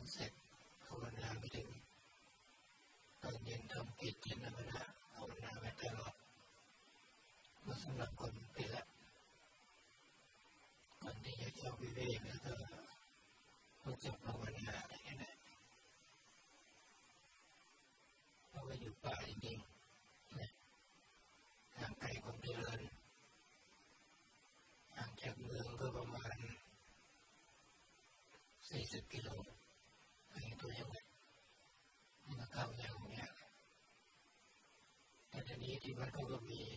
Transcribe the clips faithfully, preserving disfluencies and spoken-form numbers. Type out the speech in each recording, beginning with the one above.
เสร็จภาวนาไปถึงตอนเย็นทำกิจเย็นธรรมดาภาวนาไปตลอดมาสำหรับคนเป็นละคนที่อยากจะวิเวกแล้วก็รู้จักภาวนาอะไรอย่างนี้เพราะว่าอยู่ป่าจริงๆนะห่างไกลความเจริญห่างจากเมืองก็ประมาณสี่สิบกิโลอันนี้ตัวยังไงนี่ก็เข้าอย่างเนี้ยแต่ทีนี้ที่วัดเขาก็มี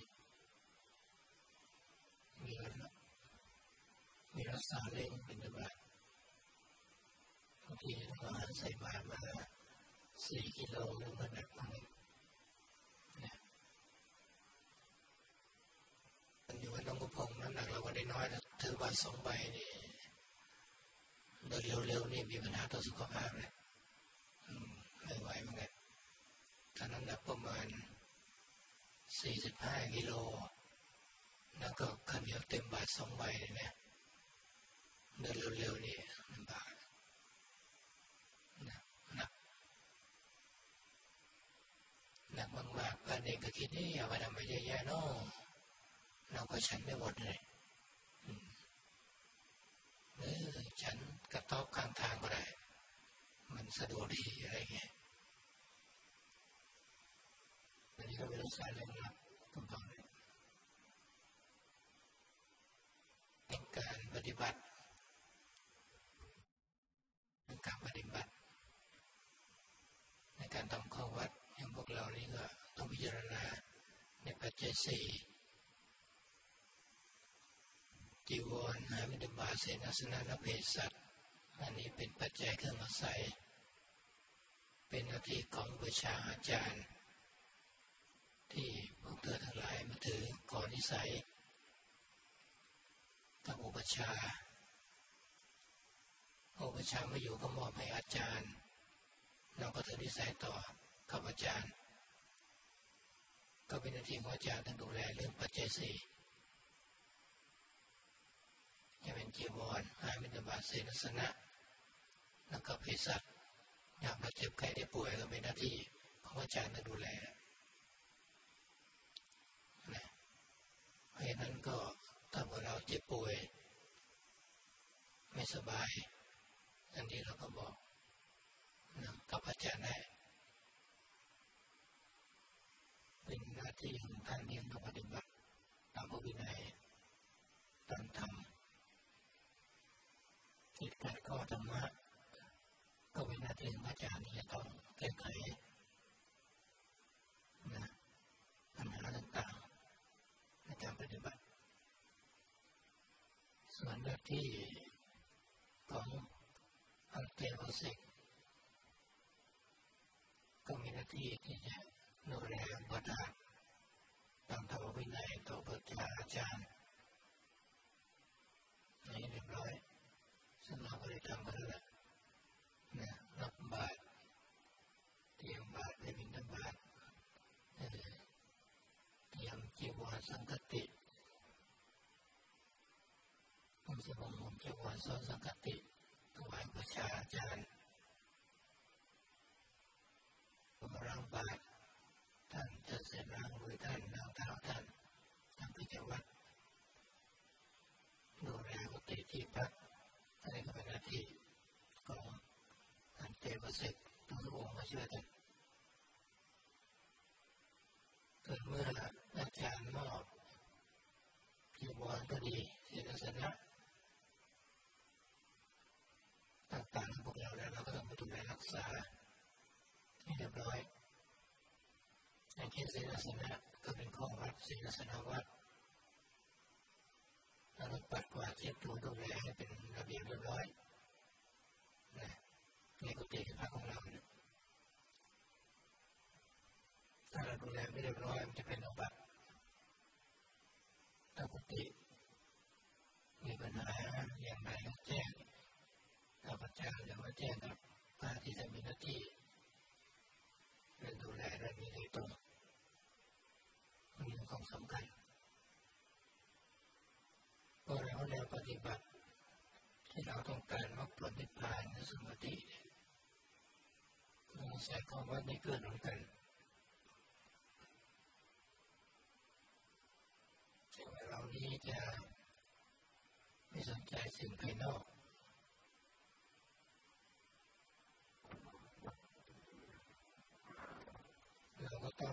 มีรถมีรถซาเล้งเป็นระบาดบางทีเราหาใส่บาตรมาสี่กิโลหรือมันหนักกว่านี้นะมันอยู่กับน้องกระพงน้ำหนักเราก็ได้น้อยนะถือบาตรสองใบนี่เดินเร็วๆนี่มีปัญหาต่อสุขภาพเลยไม่ไหวเหมือนกันถ้าน้ำหนักประมาณสี่สิบห้ากิโลแล้วก็ขันเดียวเต็มบาทสองใบเลยนะเดินเร็วๆนี่ลำบากนะหนักหนักมากๆป้าเด็กก็คิดนี่อย่าไปทำไปเยอะๆเนาะเราก็ฉันไม่หมดเลยเออฉันกระต๊อบข้างทางก็ได้มันสะดวกดีอะไรเงี้ยอันนี้ก็เป็นลักษณะเรื่องรับต้องต้องเลยเป็นการปฏิบัติเป็นการปฏิบัติในการทำข้อวัดอย่างพวกเรานี่ก็ต้องพิจารณาในปัจจัยสี่จีวรหามิตรบาเสนาสนะและเภสัชอันนี้เป็นปัจจัยเครื่องอาศัยเป็นหน้าที่ของประชาอาจารย์ที่พวกเธอทั้งหลายมาถือก่อนนิสัยกับอุปชาอุปชามาอยู่ก็มอบให้อาจารย์เราก็ถือนิสัยต่อกับอาจารย์ก็เป็นหน้าที่ของอาจารย์ต้องดูแลเรื่องปัจจัยสี่จะเป็นจีวรหามิตรบาเสนาสนะแล้วก็เภสัชอยากมาเจ็บไข้ได้ป่วยก็เป็นหน้าที่ของอาจารย์ต้องดูแลนะเพราะฉะนั้นก็ถ้าเราเจ็บป่วยไม่สบายอันนี้เราก็บอกนะกับอาจารย์ได้เป็นหน้าที่ของท่านที่ต้องปฏิบัติตามพระวินัยตามธรรมเหตุการณ์ข้อธรรมะก็เป็นหน้าที่ของอาจารย์ที่จะต้องแก้ไขนะปัญหาต่างๆในการปฏิบัติส่วนหน้าที่ของอัลเทวสิกก็มีหน้าที่ที่จะดูแลวัดตามธรรมวินัยต่อพระอาจารย์นี่เรียบร้อยซึ่งเราก็ได้ทำกันแล้วนะรับบาตรเตรียมบาตรไปบิณฑบาตเตรียมจีวรสังฆติผมจะบอกผมจีวรซ้อนสังฆติถวายประชาอาจารย์ผมล้างบาตรท่านจะเสร็จล้างมือท่านล้างเท้าท่านทำกิจวัตรดูแลกุฏิที่พักอันนี้ก็เป็นหน้าที่ของอันเทวสิกทุกองค์มาช่วยกันเกิดเมื่ออาจารย์มอบจีวรก็ดีเสนาสนะต่างๆพวกเราแล้วเราก็ต้องไปดูแลรักษาให้เรียบร้อยในเขตเสนาสนะก็เป็นข้อวัดเสนาสนะวัดเราปัดกวาดเช็ดถูดูแลให้เป็นระเบียบเรียบร้อยนะในกุฏิที่พักของเราเนี่ยถ้าเราดูแลไม่เรียบร้อยมันจะเป็นอุบัติถ้ากุฏิมีปัญหาอย่างไรก็แจ้งกับอาจารย์หรือว่าแจ้งกับพระที่จะมีหน้าที่เรื่องดูแลเรื่องนี้โดยตรงมันเป็นของสำคัญก็แล้วแนวปฏิบัติที่เราต้องการมรรคผลนิพพานในสมาธิใช้คำว่าไม่เกื้อหนุนกันถึงเรานี้จะไม่สนใจสิ่งภายนอกเราก็ต้อง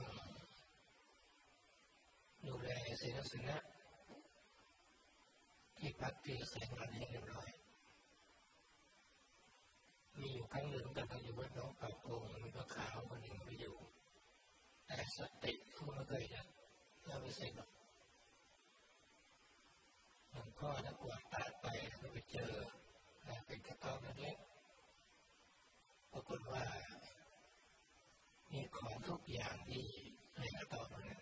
ดูแลศีลสินะที่พักที่แสงรันให้เรียบร้อยมีอยู่ครั้งหนึ่งตอนอยู่วัดหนองปากโพงมีพระขาวคนหนึ่งไปอยู่แต่สติเขาไม่เคยจะเราไม่เสร็จหรอกหลวงพ่อนักกวาดตาไปก็ไปเจอเป็นกระต๊อบเล็กๆปรากฏว่ามีของทุกอย่างที่ในกระต๊อบนั้น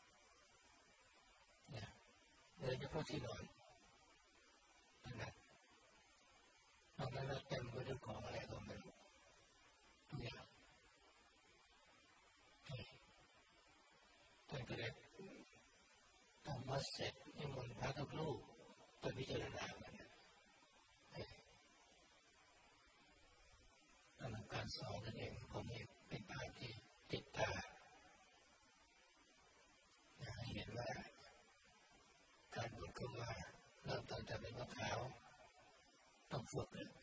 เนี่ยโดยเฉพาะที่นอนนะนอกนั้นเราเต็มไปด้วยของอะไรก็ไม่รู้ทุกอย่างท่านก็เลยทำวัดเสร็จนิมนต์พระทุกรูปไปพิจารณากันทำการสอนนั่นเองผมเองเป็นภาพที่ติดตาเห็นว่าการบวชก็มาเริ่มต้นแต่เป็นมะขาวต้องฝึกเลย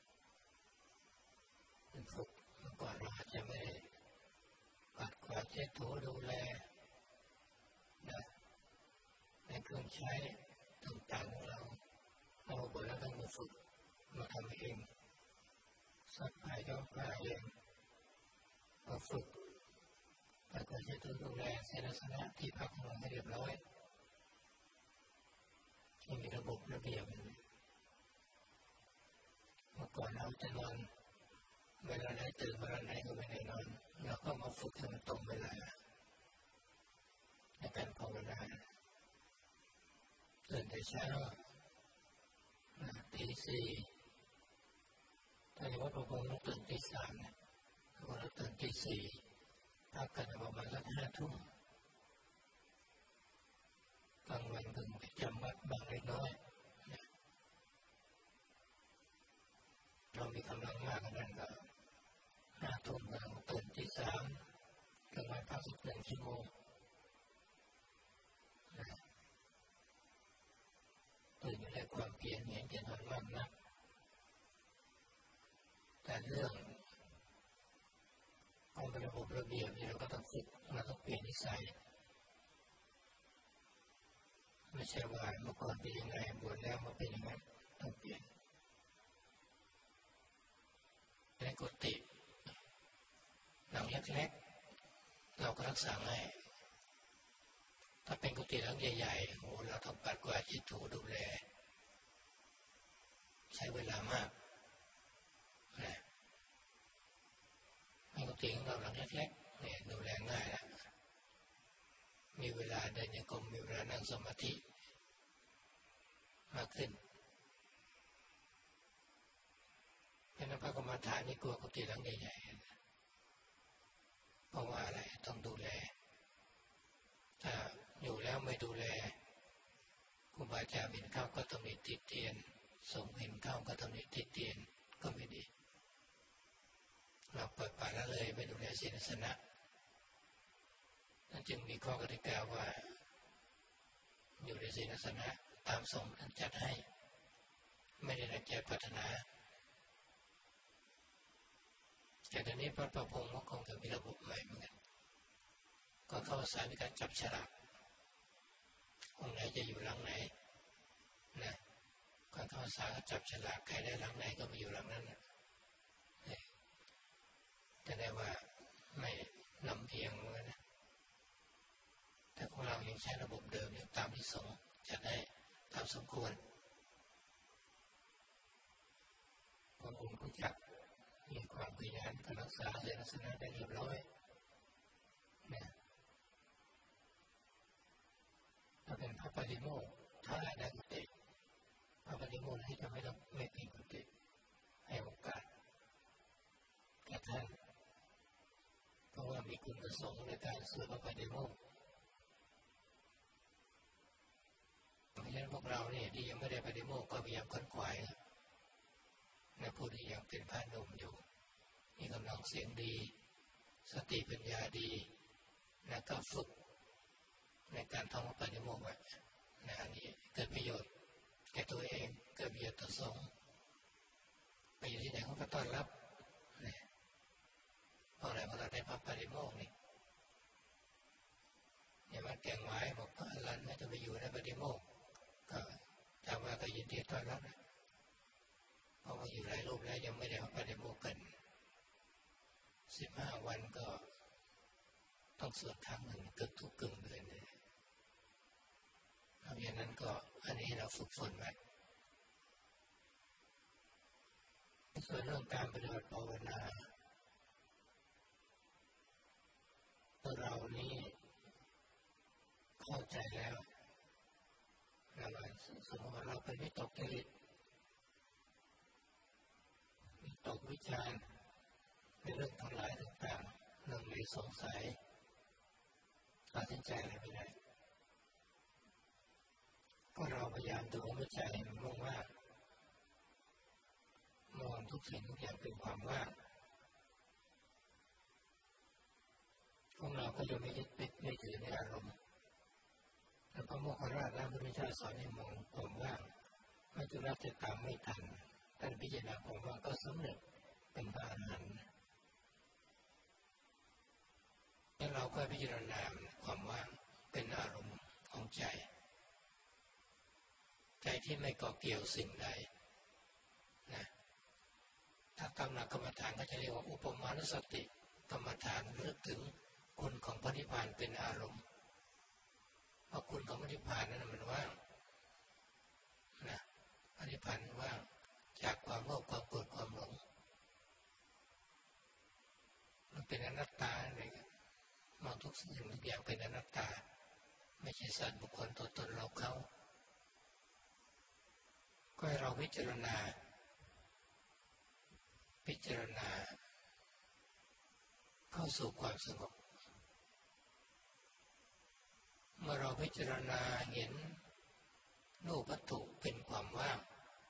ฝึกเมื่อก่อนเราอาจจะไม่ปัดกวาดเช็ดถูดูแลนะในเครื่องใช้ต่างๆของเราเราบวชแล้วต้องมาฝึกมาทำเองซักผ้าย้อมผ้าเองมาฝึกปัดกวาดเช็ดถูดูแลเสนาสนะที่พักของเราให้เรียบร้อยที่มีระบบระเบียบเมื่อก่อนเราจะนอนเวลาไหนตื่นเวลาไหนก็ไม่ได้นอนเราก็มาฝึกให้มันตรงเวลาในการภาวนาตื่นแต่เช้าตีสี่ถ้าอย่างว่าพระพุทธเราตื่นตีสามเนี่ยพระพุทธเราตื่นตีสี่พักกันประมาณสักห้าทุ่มกลางวันถึงไปจำวัดบางเล็กน้อยเรามีกำลังมากกันนั้นก็ห้าทุ่มกำลังตื่นที่สามกลางวันพักสักหนึ่งชั่วโมงตื่นอยู่ในความเพียรเห็นเป็นวันวันนะแต่เรื่องความเป็นระบบระเบียบนี่เราก็ต้องฝึกเราต้องเปลี่ยนนิสัยไม่ใช่ว่าเมื่อก่อนเป็นยังไงบวชแล้วมาเป็นยังไงต้องเปลี่ยนในกุฏิหลังเล็กๆเราก็รักษาง่ายถ้าเป็นกุฏิหลังใหญ่ๆโอ้เราต้องปัดกวาดเช็ดถูดูแลใช้เวลามากนะในกุฏิของเราหลังเล็กๆเนี่ยดูแลง่ายแล้วมีเวลาเดินโยกมมีเวลานั่งสมาธิมากขึ้นเป็นพระกรรมฐานนี่กลัวกุฏิหลังใหญ่ๆเพราะว่าอะไรต้องดูแลถ้าอยู่แล้วไม่ดูแลครูบาอาจารย์เห็นเข้าก็ต้องมีติดเตียนสงฆ์เห็นเข้าก็ต้องมีติดเตียนก็ไม่ดีเราเปิดป่าละเลยไม่ดูแลศีลสนะนั่นจึงมีข้อกติกาว่าอยู่ในศีลสนะตามสงฆ์ท่านจัดให้ไม่ได้รังแกปรารถนาแต่ตอนนี้พระประพงศ์ก็คงจะมีระบบใหม่เหมือนกันก็เข้าสายในการจับฉลากองค์ไหนจะอยู่หลังไหนนะก็เข้าสายจับฉลากใครได้หลังไหนก็ไปอยู่หลังนั้นนะจะได้ว่าไม่ลำเอียงเหมือนกันนะแต่ของเรายังใช้ระบบเดิมอยู่ตามที่สงฆ์จัดให้ตามสมควรคนอื่นรู้จักมีความพยายามการรักษาศีลสนะได้เรียบร้อยนะถ้าเป็นพระปฏิโมกข์ถ้าได้กุฏิพระปฏิโมกข์ที่จะไม่ต้องไม่เป็นกุฏิให้โอกาสแก่ท่านเพราะว่ามีคุณประสงค์ในการสวดพระปฏิโมกข์เพราะฉะนั้นพวกเราเนี่ยที่ยังไม่ได้ปฏิโมกข์ก็พยายามค้นคว้าในผู้ที่ยังเป็นพระหนุ่มอยู่มีกำนองเสียงดีสติปัญญาดีแล้วก็ฝึกในการท่องปฏิโมกข์นะอันนี้เกิดประโยชน์แก่ตัวเองเกิดประโยชน์ต่อสงฆ์ไปอยู่ที่ไหนเขาก็ต้อนรับนะเพราะอะไรเพราะเราได้พระปฏิโมกข์นี่อย่างวัดแก่งไม้บอกพระอรหันต์จะไปอยู่ในปฏิโมกข์ก็ชาวบ้านก็ยินดีต้อนรับนะเพราะว่าอยู่หลายรูปแล้วยังไม่ได้พระปฏิโมกข์กันสิบห้าวันก็ต้องสวดครั้งหนึ่งเกือบทุกกึ่งเดือนเลยเพราะฉะนั้นก็อันนี้เราฝึกฝนไว้ส่วนเรื่องการปฏิบัติภาวนาเรานี้เข้าใจแล้วนะว่าสมมติว่าเราเป็นวิตกจริตวิตกวิจารณ์ในเรื่องทั้งหลายต่างๆเรื่องในสงสัยตัดสินใจอะไรไม่ได้ก็เราพยายามดูหัวใจมันว่างๆมองทุกสิ่งทุกอย่างเป็นความว่างของเราก็จะไม่ยึดติดไม่ถือในอารมณ์แต่พระโมคคัลลานะพระพุทธเจ้าสอนให้มองความว่างไม่จุรักจะตามไม่ทันท่านพิจารณาความว่างก็สำเร็จเป็นพระอรหันต์แล้วเราก็พิจารณาความว่างเป็นอารมณ์ของใจใจที่ไม่ก่อเกี่ยวสิ่งใดนะถ้ากำลังกรรมฐานก็จะเรียกว่าอุปมานุสติกรรมฐานนึกถึงคุณของพระนิพพานเป็นอารมณ์เพราะคุณของพระนิพพานนั้นมันว่างนะพระนิพพานว่างจากความโลภความโกรธความหลงมันเป็นอนัตตาอะไรมองทุกสิ่งทุกอย่างเป็นอนัตตาไม่ใช่สัตว์บุคคลตัวตนเราเขาก็ให้เราพิจารณาพิจารณาเข้าสู่ความสงบเมื่อเราพิจารณาเห็นรูปวัตถุเป็นความว่าง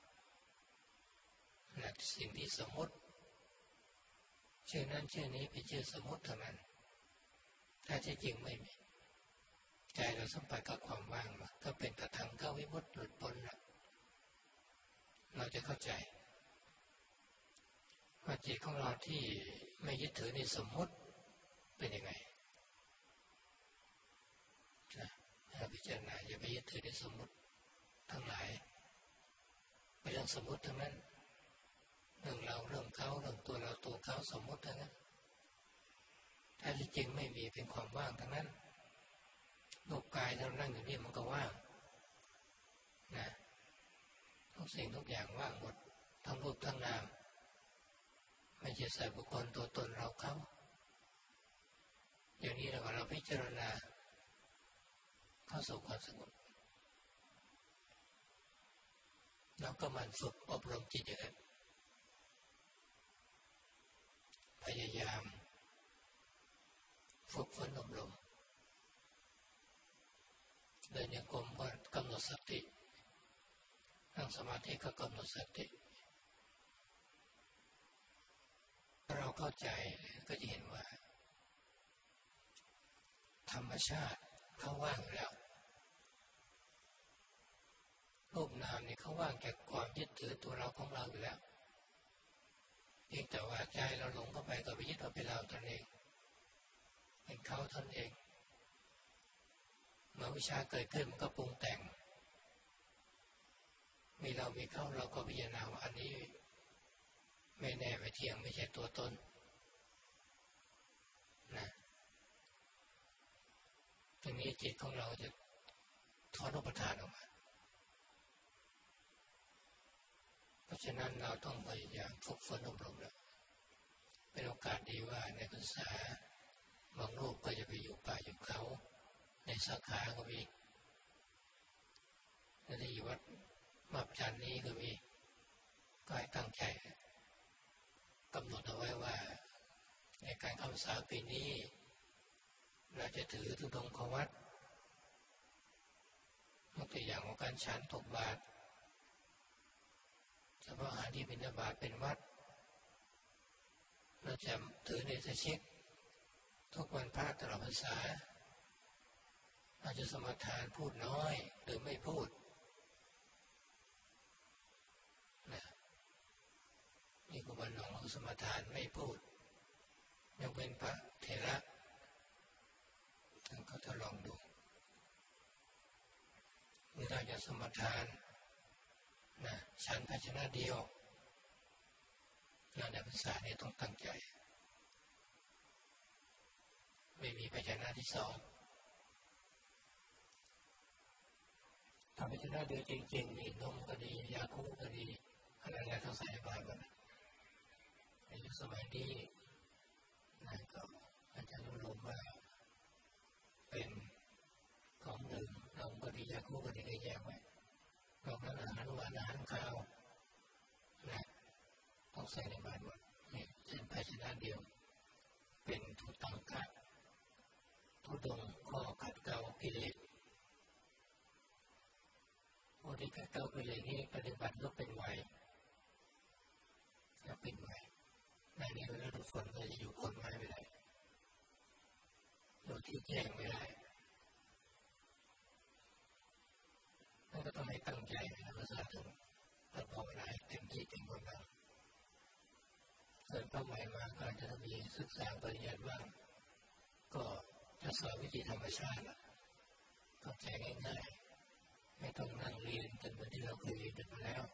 และสิ่งที่สมมติชื่อนั้นชื่อนี้เป็นชื่อสมมติเท่านั้นถ้าที่จริงไม่มีใจเราสัมผัสกับความว่างก็เป็นกระทั่งเข้าวิมุตติหลุดพ้นแล้วเราจะเข้าใจว่าจิตของเราที่ไม่ยึดถือในสมมติเป็นยังไงนะเราพิจารณาอย่าไปยึดถือในสมมติทั้งหลายเป็นเรื่องสมมติทั้งนั้นเรื่องเราเรื่องเขาเรื่องตัวเราตัวเขาสมมติทั้งนั้นถ้าที่จริงไม่มีเป็นความว่างทั้งนั้นรูปกายเรานั่งอยู่นี่มันก็ว่างนะทุกสิ่งทุกอย่างว่างหมดทั้งรูปทั้งนามไม่ใช่สัตว์บุคคลตัวตนเราเขาอย่างนี้เราเราพิจารณาเข้าสู่ความสงบแล้วก็มันฝึกอบรมจิตอย่างนั้นพยายามฝึกฝนอบรมเดินโยกมก็กำหนดสตินั่งสมาธิก็กำหนดสติเราเข้าใจก็จะเห็นว่าธรรมชาติเขาว่างอยู่แล้วรูปนามนี่เขาว่างจากความยึดถือตัวเราของเราอยู่แล้วเพียงแต่ว่าใจเราหลงเข้าไปก็ไปยึดว่าเป็นเราตนเองเป็นเขาตนเองเมื่อวิชาเกิดขึ้นมันก็ปรุงแต่งมีเรามีเขาเราก็พิจารณาว่าอันนี้ไม่แน่ไม่เที่ยงไม่ใช่ตัวตนนะตรงนี้จิตของเราจะถอนอุปทานออกมาเพราะฉะนั้นเราต้องพยายามฝึกฝนอบรมแล้วเป็นโอกาสดีว่าในภาษาบางรูปก็จะไปอยู่ป่าอยู่เขาในสาขาก็มีในที่วัดมับจันนี้ก็มีก็ให้ตั้งใจกำหนดเอาไว้ว่าในการเข้าพรรษาปีนี้เราจะถือธุดงควัตรยกตัวอย่างของการฉันถกบาตรเฉพาะอาหารที่บิณฑบาตเป็นวัด โดเราจะถือเนตชิกทุกวันพระตลอดพรรษาเราจะสมทานพูดน้อยหรือไม่พูดนะนี่กุบาลหนองสมทานไม่พูดยกเว้นพระเถระท่านก็ทดลองดูเมื่อเราจะสมทานนะฉันภาชนะเดียวเราในภาษานี้ต้องตั้งใจไม่มีภาชนะที่สองถ้าภาชนะเดียวจริงๆนี่นมก็ดียาคูก็ดีอะไรๆต้องใส่ในบาตรก่อนในยุคสมัยนี้นะก็อาจารย์นุโลมว่าเป็นของดื่มนมก็ดียาคูก็ดีก็แยกไว้นอกนั้นอาหารหวานอาหารคาวนะต้องใส่ในบาตรหมดนี่เป็นภาชนะเดียวเป็นทุตังกะทุดงข้อขัดเกลากิเลสโอทิขัดเกลากิเลสนี้ปฏิบัติก็เป็นไวก็เป็นไวในนี้เวลาทุกคนก็จะอยู่คนไม้ไม่ได้อยู่ที่แจ้งไม่ได้นั่นก็ต้องให้ตั้งใจนะภาษาถึงเราภาวนาให้เต็มที่เต็มกำลังเกิดเป้าหมายมาก็จะมีศึกษาปริญญาบ้างก็จะสอนวิธีธรรมชาติเข้าใจง่ายๆไม่ต้องนั่งเรียนจนเหมือนที่เราเคยเรียนกันมาแล้ว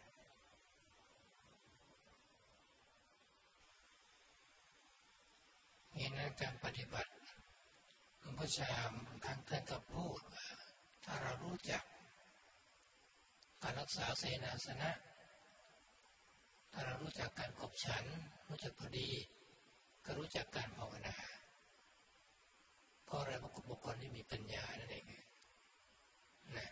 นี่นะการปฏิบัติหลวงพ่อชามครั้งท่านก็พูดว่าถ้าเรารู้จักการรักษาเสนาสนะถ้าเรารู้จักการขบฉันรู้จักพอดีก็รู้จักการภาวนาเพราะอะไรเพราะบุคคลที่มีปัญญานั่นเองนะ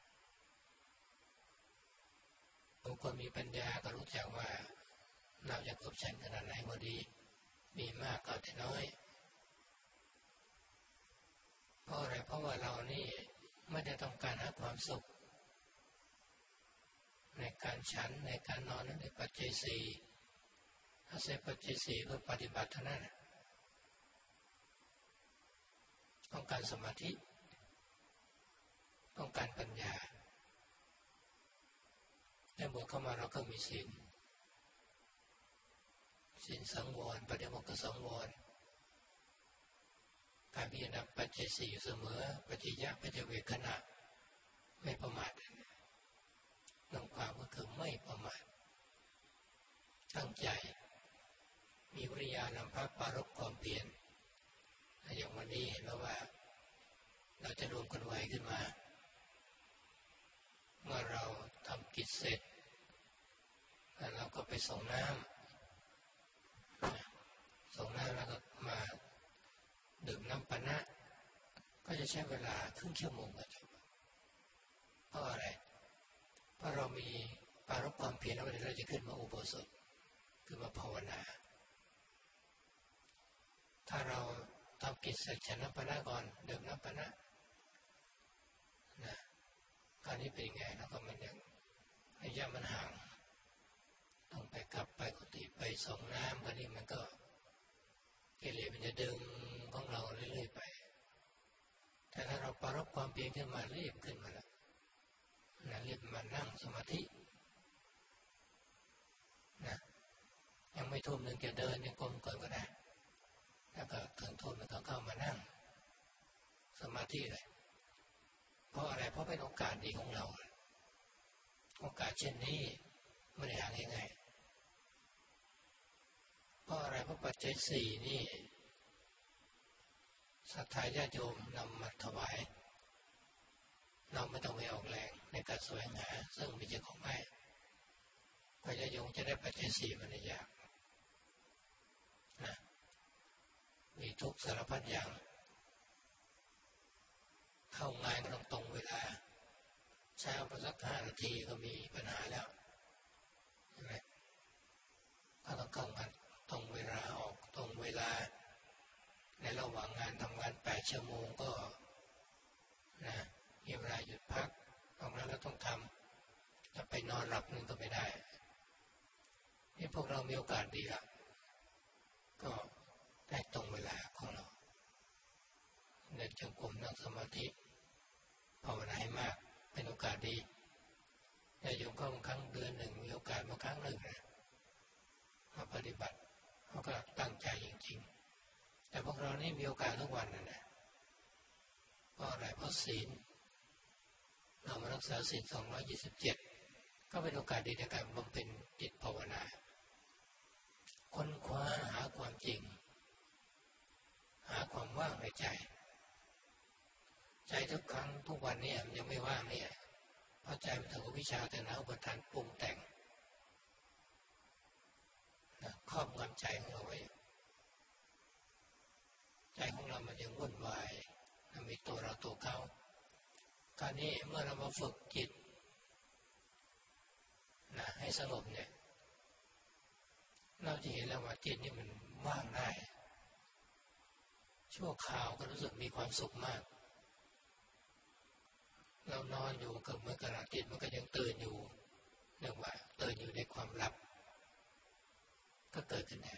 บุคคลมีปัญญาก็รู้จักว่าเราจะขบฉันขนาดไหนพอดีมีมากก็น้อยเพราะอะไรเพราะว่าเรานี่ไม่ได้ต้องการหาความสุขในการฉันในการนอนในปัจจัยสี่อาศัยปัจจัยสี่เพื่อปฏิบัติเท่านั้นต้องการสมาธิต้องการปัญญาแต่บวชเข้ามาเราก็มีศีลศีลสังวรปฏิโมกข์สังวรการพิจารณาปัจจัยสี่เสมอปัจจยะปัจจเวคขณะไม่ประมาทลงความก็คือไม่ประมาทตั้งใจมีวิริยานำพาปรารภความเพียรอย่างวันนี้เห็นแล้วว่าเราจะรวมกันไว้ขึ้นมาเมื่อเราทำกิจเสร็จแล้วเราก็ไปส่งน้ำส่งน้ำแล้วก็มาดื่มน้ำปานะก็จะใช้เวลาครึ่งชั่วโมงก็จบเพราะอะไรเพราะเรามีปรารภความเพียรแล้วเราจะขึ้นมาอุโบสถคือมาภาวนาถ้าเราทำกิจเสร็จฉันน้ำปานะก่อนดื่มน้ำปานะนะการนี้เป็นไงแล้วก็มันยังระยะมันห่างต้องไปกลับไปกุฏิไปส่งน้ำกันนี่มันก็กิเลสมันจะดึงของเราเรื่อยๆไปแต่ถ้าเราปรารภความเพียรขึ้นมาเรียบขึ้นมาแล้วนะเรียบมานั่งสมาธินะยังไม่ทุ่มหนึ่งจะเดินยังกลมก่อนก็ได้แล้วก็ถึงทุ่มหนึ่งก็เข้ามานั่งสมาธิเลยเพราะอะไรเพราะเป็นโอกาสดีของเราโอกาสเช่นนี้ไม่ได้หาง่ายๆเพราะอะไรเพราะปัจจัยสี่นี่ศรัทธาญาติโยมนำมาถวายเราไม่ต้องไปออกแรงในการแสวงหาซึ่งไม่ใช่ของง่ายกว่าญาติโยมจะได้ปัจจัยสี่มันยากนะมีทุกสารพัดอย่างเข้างานก็ต้องตรงเวลาเช้าไปสักห้านาทีก็มีปัญหาแล้วใช่ไหมก็ต้องเข้างานตรงเวลาออกตรงเวลาในระหว่างงานทำงานแปดชั่วโมงก็นะมีเวลาหยุดพักตรงนั้นเราต้องทำจะไปนอนหลับนึงก็ไม่ได้นี่พวกเรามีโอกาสดีละก็ได้ตรงเวลาของเราเดินจงกรมนั่งสมาธิภาวนาให้มากเป็นโอกาสดีแต่โยมก็บางครั้งเดือนหนึ่งมีโอกาสบางครั้งหนึ่งนะมาปฏิบัติเขาก็ตั้งใจจริงๆแต่พวกเรานี่มีโอกาสทุกวันนะนะเพราะอะไรเพราะศีลเรามารักษาศีลสองร้อยยี่สิบเจ็ดก็เป็นโอกาสดีในการบำเพ็ญจิตภาวนาค้นคว้าหาความจริงหาความว่างในใจใจทุกครั้งทุกวันนี้มันยังไม่ว่างเนี่ยเพราะใจมันถูกวิชาแต่ละอุปทานปรุงแต่งนะครอบงำใจของเราไว้ใจของเรามันยังวุ่นวายมันมีตัวเราตัวเขาการนี้เมื่อเรามาฝึกจิตนะให้สงบเนี่ยเราจะเห็นแล้วว่าจิตนี่มันว่างได้ชั่วคราวก็รู้สึกมีความสุขมากเรานอนอยู่กับเมื่อกระจิตมันก็ยังตื่นอยู่เรียกว่าตื่นอยู่ในความหลับก็เกิดขึ้นได้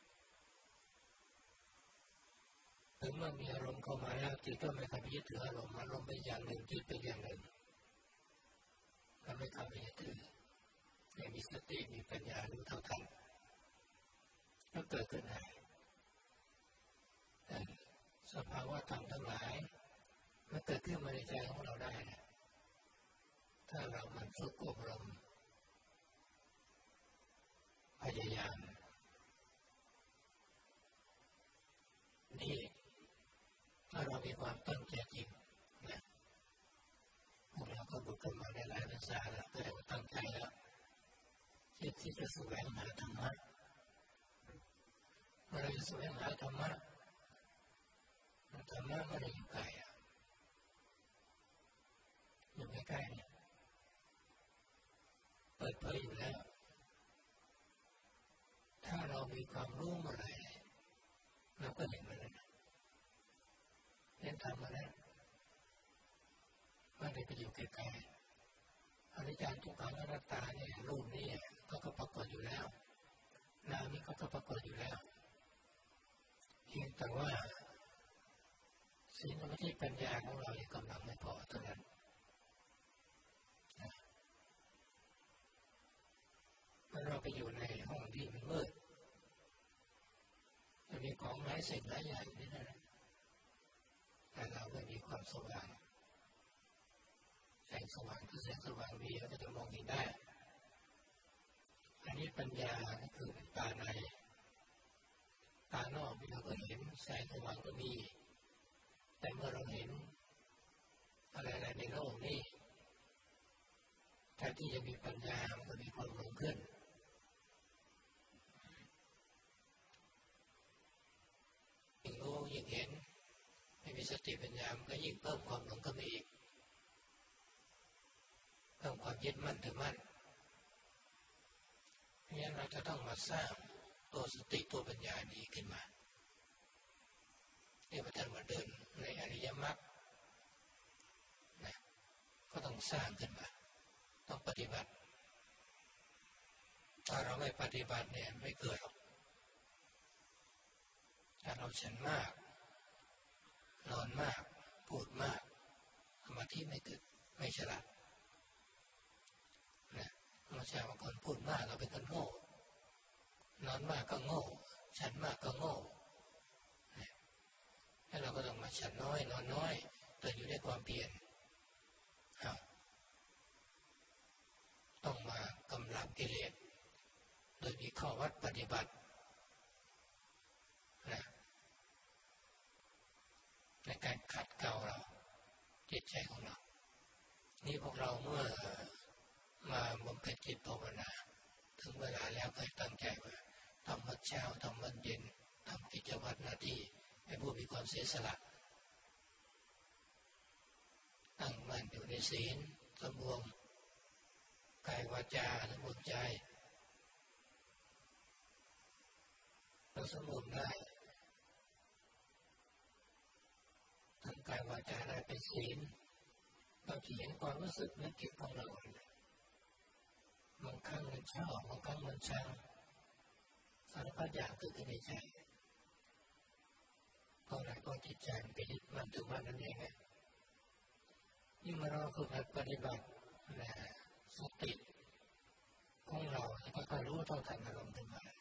ถึงเมื่อมีอารมณ์เข้ามาแล้วจิตก็ไม่เข้าไปยึดถืออารมณ์อารมณ์เป็นอย่างหนึ่งจิตเป็นอย่างหนึ่งก็ไม่เข้าไปยึดถือไม่มีสติมีปัญญารู้เท่าทันก็เกิดขึ้นได้สภาวะธรรมทั้งหลายมันเกิดขึ้นมาในใจของเราได้นะถ้าเรามันฝึกอบรมพยายามนี่ถ้าเรามีความตั้งใจจริงนะพวกเราก็บุกขึ้นมาในหลายภาษาแล้วก็ตั้งใจแล้วที่ที่จะแสวงหาธรรมะเมื่อเราจะแสวงหาธรรมะธรรมะไม่ได้อยู่ไกลอยู่ใกล้ๆเนี่ยเปิดเผยอยู่แล้วถ้าเรามีความรู้เมื่อไหร่เราก็เห็นมันแล้วเห็นธรรมมาแล้วไม่ได้ไปอยู่ไกลๆอนิจจังทุกขังอนัตตาเนี่ยรูปนี้ก็ก็ปรากฏอยู่แล้วนามนี้ก็ก็ปรากฏอยู่แล้วเพียงแต่ว่าศีลสมาธิปัญญาของเรายังกำลังไม่พอเท่านั้นเมื่อเราไปอยู่ในห้องที่มันมืดจะมีของหลายสิ่งหลายอย่างนี่นะแต่เราไม่มีความสว่างแสงสว่างที่แสงสว่างมีเราก็จะมองเห็นได้อันนี้ปัญญาก็คือตาในตานอกเราก็เห็นแสงสว่างก็มีแต่เมื่อเราเห็นอะไรๆในโลกนี้แทนที่จะมีปัญญามันก็มีความหลงขึ้นยิ่งรู้ยิ่งเห็นไม่มีสติปัญญามันก็ยิ่งเพิ่มความหลงขึ้นไปอีกเพิ่มความยึดมั่นถือมั่นเพราะฉะนั้นเราจะต้องมาสร้างตัวสติตัวปัญญานี้ขึ้นมาที่พระท่านมาเดินในอริยมรรคนะก็ต้องสร้างขึ้นมาต้องปฏิบัติถ้าเราไม่ปฏิบัติเนี่ยไม่เกิดหรอกถ้าเราฉันมากนอนมากพูดมากสมาธิไม่เกิดไม่ฉลาดนะเราใช่บางคนพูดมากเราเป็นคนโง่นอนมากก็โง่ฉันมากก็โง่แล้วเราก็ต้องมาฉันน้อยนอนน้อยตื่นอยู่ในความเพียรต้องมากำลังกิเลสโดยมีข้อวัดปฏิบัตินะในการขัดเกลาเราจิตใจของเรานี่พวกเราเมื่อมาบำเพ็ญจิตภาวนาถึงเวลาแล้วก็ตั้งใจว่าทำวัดเช้าทำวันเย็นทำกิจวัตรหน้าที่ให้ผู้มีความเสียสละตั้งมั่นอยู่ในศีลสำรวมกายวาจาสำรวมใจเราสำรวมได้ทั้งกายวาจาได้เป็นศีลเราจะเห็นความรู้สึกนึกคิดของเราบางครั้งมันชอบบางครั้งมันชังสารพัดอย่างเกิดขึ้นในใจราะอะไรก็จิตใจมันไปยึดมันถือว่านั่นเองยิ่งมาเราฝึกหัดปฏิบัตินะสติของเราก็ค่อยรู้เท่าทันอารมณ์ขึ้นมา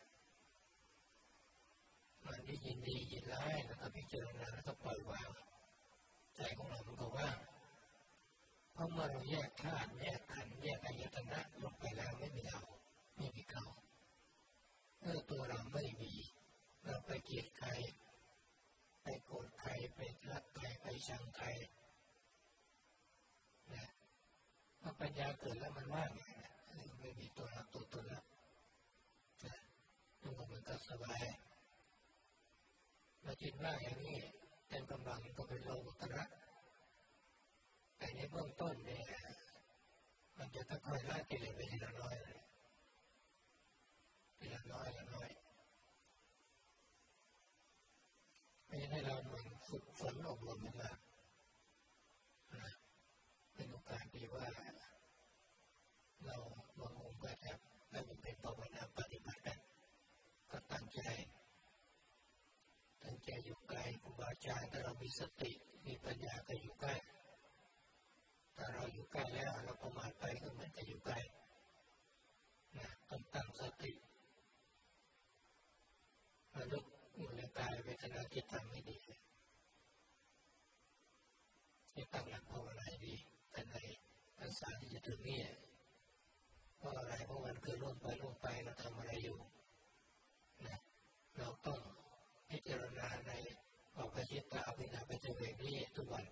มันที่ยินดียินร้ายแล้วก็พิจารณาแล้วก็ปล่อยวางใจของเรามันก็ว่างเพราะเมื่อเราแยกธาตุแยกขันธ์แยกอายตนะลงไปแล้วไม่มีเราไม่มีเขาเมื่อตัวเราไม่มีเราไปเกลียดใครไปโกรธใครไปรักใครไปชังใครนะพอปัญญาเกิดแล้วมันว่างอย่างนี้ไม่มีตัวรักตัวตนแล้วนะมันก็สบายมาจิตว่างอย่างนี้เต็มกำลังก็เป็นโลกุตระแต่ในเบื้องต้นเนี่ยมันจะค่อยๆละกิเลสไปทีละน้อยทีละน้อยละน้อยไม่ให้เราเหมือนฝึกฝนอบรมมันมานะเป็นโอกาสดีว่าเราบางองค์ก็จะได้เป็นภาวนาปฏิบัติกันก็ตั้งใจตั้งใจอยู่ใกล้ครูบาอาจารย์ถ้าเรามีสติมีปัญญาก็อยู่ใกล้ถ้าเราอยู่ใกล้แล้วเราประมาทไปก็เหมือนจะอยู่ไกลนะต้องตั้งสติระลึกอยู่ในกายเวทนาจิตธรรมให้ดีให้ตั้งหลักภาวนาให้ดีแต่ในพรรษาที่จะถึงนี้เพราะอะไรเพราะวันคือล่วงไปล่วงไปเราทำอะไรอยู่นะเราต้องพิจารณาในออกไปคิดตาพิจารณาไปเจอเวกนี้ทุกวัน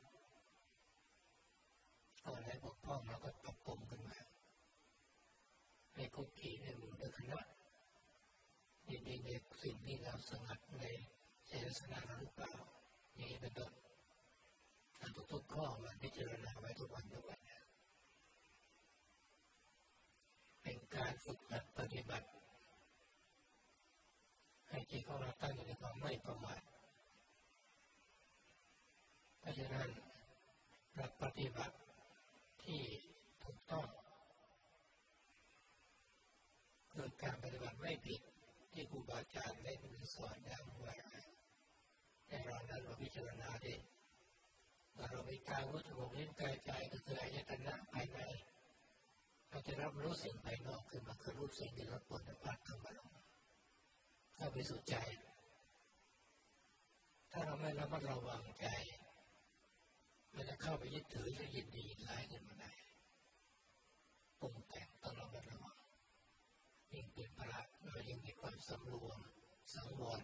ก่อนให้บกพร่องเราก็ปรับปรุงขึ้นมาในกุฏิในหมู่ในคณะยินดีในสิ่งที่เราสงัดในเจตนาเราหรือเปล่านี่เป็นต้นทุกๆข้อมันพิจารณาไว้ทุกวันทุกวันเป็นการฝึกหัดปฏิบัติให้จิตของเราตั้งอยู่ในความไม่ประมาทเพราะฉะนั้นหลักปฏิบัติที่ถูกต้องคือการปฏิบัติไม่ผิดที่ครูบาอาจารย์ได้สอนย้ำไว้ให้เรานั้นเราพิจารณาดิเรามีกายวัตถุลิ้นกายใจก็คืออายตนะภายในเราจะรับรู้สิ่งภายนอกคือมันคือรูปสิ่งที่เราปนพัดเข้ามาลงเข้าไปสู่ใจถ้าเราไม่ระมัดระวังใจมันจะเข้าไปยึดถือจะยินดียินร้ายขึ้นมาได้ปรุงแต่งต้องระมัดระวังยิ่งเป็นพระเรายิ่งมีความสำรวมสังวร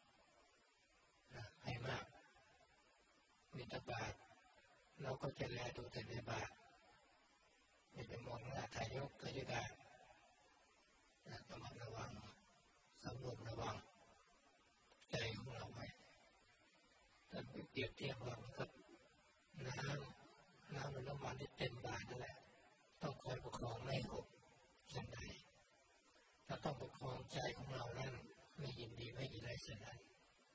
ให้มากมีตบาทเราก็จะแลดูแต่ในบาทไม่ไปมองหน้าทายกทายกาต้องระมัดระวังสำรวมระวังใจของเราไว้ถ้าเปรียบเทียบว่ามันก็น้ำน้ำหรือน้ำมันที่เต็มบาตรนั่นแหละต้องคอยประคองไม่หกเช่นใดถ้าต้องประคองใจของเรานั้นไม่ยินดีไม่ยินร้ายเช่นนั้น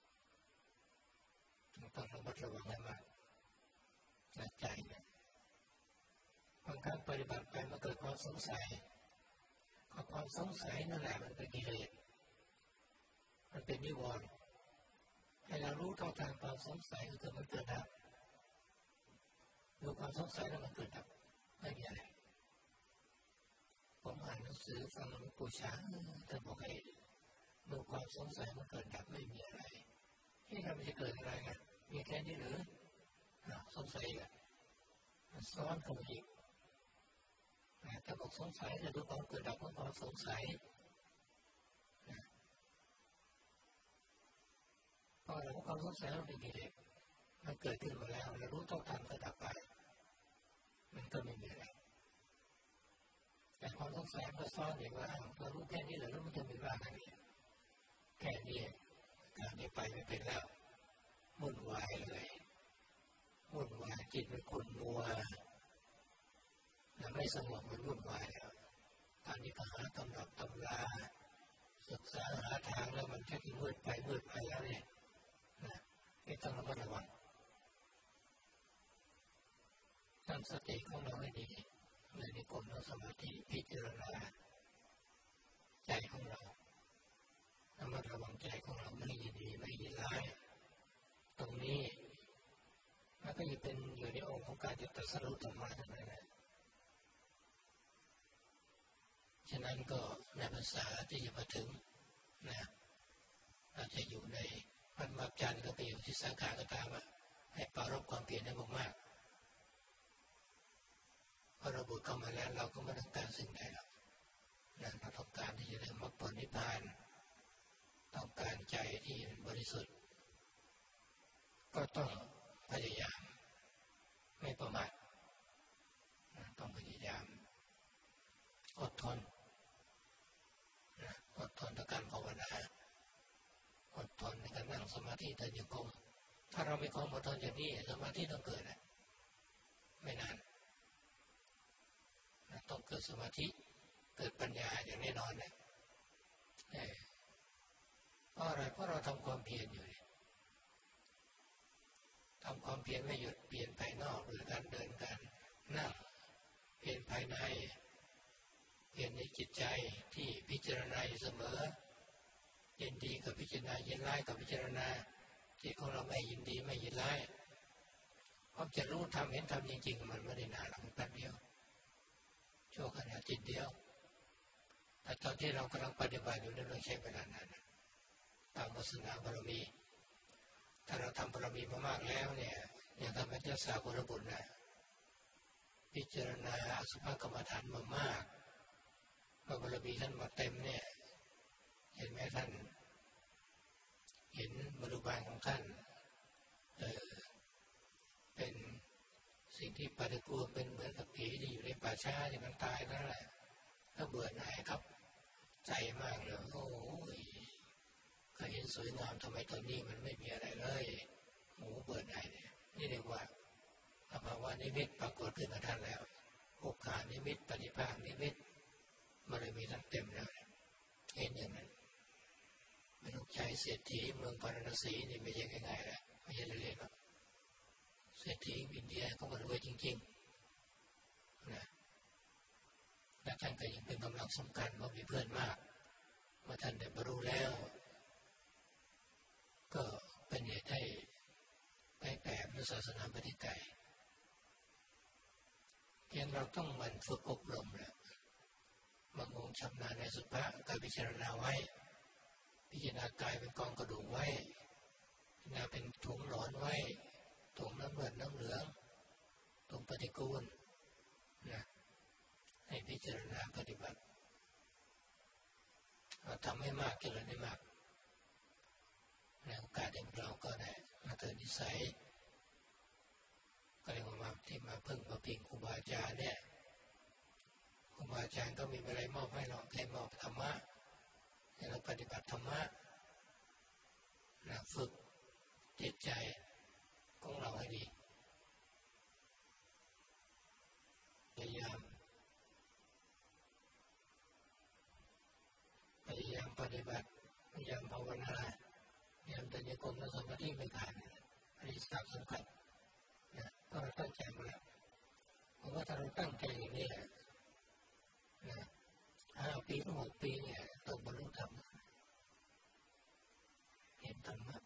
ต้องระมัดระวังให้มากใจเนี่ยบางครั้งปฏิบัติไปมันเกิดความสงสัยความสงสัยนั่นแหละมันเป็นกิเลสมันเป็นนิวรณ์ให้เรารู้เท่าทันความสงสัยก็คือมันเกิดดับดูความสงสัยแล้วมันเกิดดับไม่มีอะไรผมอ่านหนังสือฟังหลวงปู่ช้างท่านบอกให้ดูความสงสัยมันเกิดดับไม่มีอะไรที่เราไม่จะเกิดอะไรกันมีแค่นี้หรือสงสัยกันมันซ้อนกันอีกถ้าบอกสงสัยจะดูความเกิดดับของความสงสัยพอเราความสงสัยเราเป็นกิเลสมันเกิดขึ้นมาแล้วเรารู้ต้องทำก็ดับไปมันก็ไม่มีอะไรแต่ความสงสัยมันซ้อนอย่างว่าเรารู้แค่นี้เหรอแล้วมันจะมีบ้างอะไรแค่นี้การนี้ไปไม่เป็นแล้ววุ่นวายเลยวุ่นวายจิตมันขุ่นมัวแล้วไม่สงบมันวุ่นวายแล้วตอนนี้ก็หาตำรับตำราศึกษาหาทางแล้วมันแค่ที่มืดไปมืดไปแล้วเนี่ยนะที่ต้องระมัดระวังตั้งสติของเราให้ดีในนิคมและสมาธิพิจารณาใจของเราระมัดระวังใจของเราไม่ยินดีไม่ยินร้ายตรงการจะตรัสรู้ธรรมะทั้งนั้นแหละฉะนั้นก็ในภาษาที่จะมาถึงนะอาจจะอยู่ในพันมักจันทร์ก็ไปอยู่ที่สาขาก็ตามอ่ะให้ปรารภความเพียรให้มากๆพอเราบวชเข้ามาแล้วเราก็ไม่ต้องการสิ่งใดหรอกนะเราต้องการที่จะได้มรรคผลนิพพานต้องการใจที่บริสุทธิ์ก็ต้องพยายามไม่ประมาทต้องพยายามอดทนอดทนต่อการภาวนาอดทนในการนั่งสมาธิเดินโยกมถ้าเรามีความอดทนอย่างนี้สมาธิต้องเกิดนะไม่นานต้องเกิดสมาธิเกิดปัญญาอย่างแน่นอนเลยเพราะอะไรเพราะเราทำความเพียรอยู่ทำความเพียรไม่หยุดเปลี่ยนภายนอกหรือการเดินการนั่งเปลี่ยนภายในเปลี่ยนในจิตใจที่พิจารณาอยู่เสมอยินดีกับพิจารณายินร้ายกับพิจารณาที่ของเราไม่ยินดีไม่ยินร้ายเพราะจะรู้ทำเห็นทำจริงๆมันไม่ได้นานหรอกแป๊บเดียวชั่วขณะจิตเดียวแต่ตอนที่เรากำลังปฏิบัติอยู่นั้นเราใช้เวลานานตามวาสนาบารมีถ้าเราทำบารมีมามากแล้วเนี่ยอย่างท่านพระเจ้าสาวกบุตรนะพิจารณาอสุภกรรมฐานมามากเมื่อบารมีท่านมาเต็มเนี่ยเห็นไหมท่านเห็นบริบาลของท่านเออเป็นสิ่งที่ปฏิกูลเป็นเหมือนกับผีที่อยู่ในป่าช้าที่มันตายนั่นแหละถ้าเบื่อหน่ายครับใจมากเลยโอ้ยก็เห็นสวยงามทำไมตอนนี้มันไม่มีอะไรเลยโอ้เบื่อหน่ายเนี่ยนี่เรียกว่าภาวะนิมิตปรากฏขึ้นกับท่านแล้วโอกาสนิมิตปฏิภาคนิมิตมันเลยมีท่านเต็มแล้วเห็นอย่างนั้นไม่ต้องใช้เศรษฐีเมืองพาราณสีนี่ไม่ใช่ง่ายๆแล้วไม่ใช่เล่นๆหรอกเศรษฐีอินเดียเขาก็รวยจริงๆนะและท่านก็ยังเป็นกำลังสำคัญเพราะมีเพื่อนมากเมื่อท่านได้บรรลุแล้วก็เป็นเหตุให้ไปแปลพระศาสนาปฏิไกรเพียงเราต้องมันฝึกอบรมแหละบางองค์ชำนาญในสุภาพการพิจารณาไว้พิจารณากายเป็นกองกระดูกไว้พิจารณาเป็นถุงหลอนไว้ถุงน้ำเลือดน้ำเหลืองถุงปฏิกูลนะให้พิจารณาปฏิบัติทำให้มากเจริญได้มากในโอกาสอย่างเราก็ได้มาเติมนิสัยก็เรียกว่ามาที่มาพึ่งมาพิงครูบาอาจารย์เนี่ยครูบาอาจารย์ก็มีอะไรมอบให้เราแค่มอบธรรมะให้เราปฏิบัติธรรมะนะฝึกจิตใจของเราให้ดีพยายามพยายามปฏิบัติพยายามภาวนาพยายามเดินโยกมและสมาธิไม่ขาดอันนี้สำคัญนะถ้าเราตั้งใจมาแล้วเพราะว่าถ้าเราตั้งใจอย่างนี้นะห้าปีหรือหกปีเนี่ยต้องบรรลุธรรมเห็นธรรมะ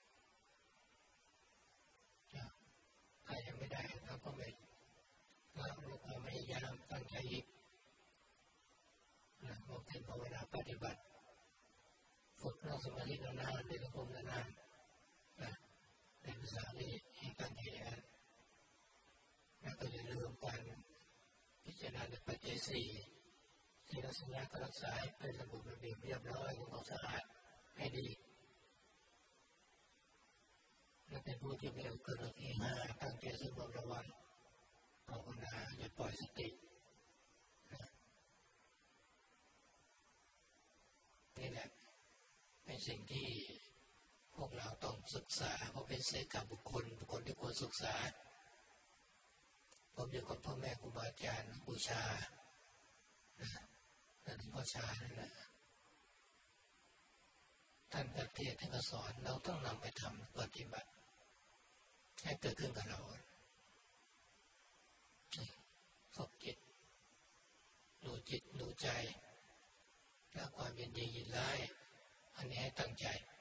ถ้ายังไม่ได้เราก็ไม่เราก็พยายามตั้งใจอีกนะบำเพ็ญภาวนาปฏิบัติฝึกนั่งสมาธินานๆเดินจงกรมนานๆนะในภาษาที่ให้ตั้งใจอย่างนั้นแล้วก็อย่าลืมการพิจารณาในปัจจัยสี่ที่ลักษณะก็รักษาให้เป็นระบบระเบียบเรียบร้อยของความสะอาดให้ดีและเป็นผู้ที่ไม่เอาเกินที่ห้าตั้งใจสงบระวังภาวนาอย่าปล่อยสตินี่แหละเป็นสิ่งที่พวกเราต้องศึกษาเพราะเป็นเสกบุคคลบุคคลที่ควรศึกษาผมอยู่กับพ่อแม่ครูบาอาจารย์บูชานั่นถึงพ่อชานั่นแหละท่านประเทศท่านก็สอนเราต้องนำไปทำปฏิบัติให้เกิดขึ้นกับเราฝึกจิตดูจิตดูใจและความยินดียินร้ายอันนี้ให้ตั้งใจ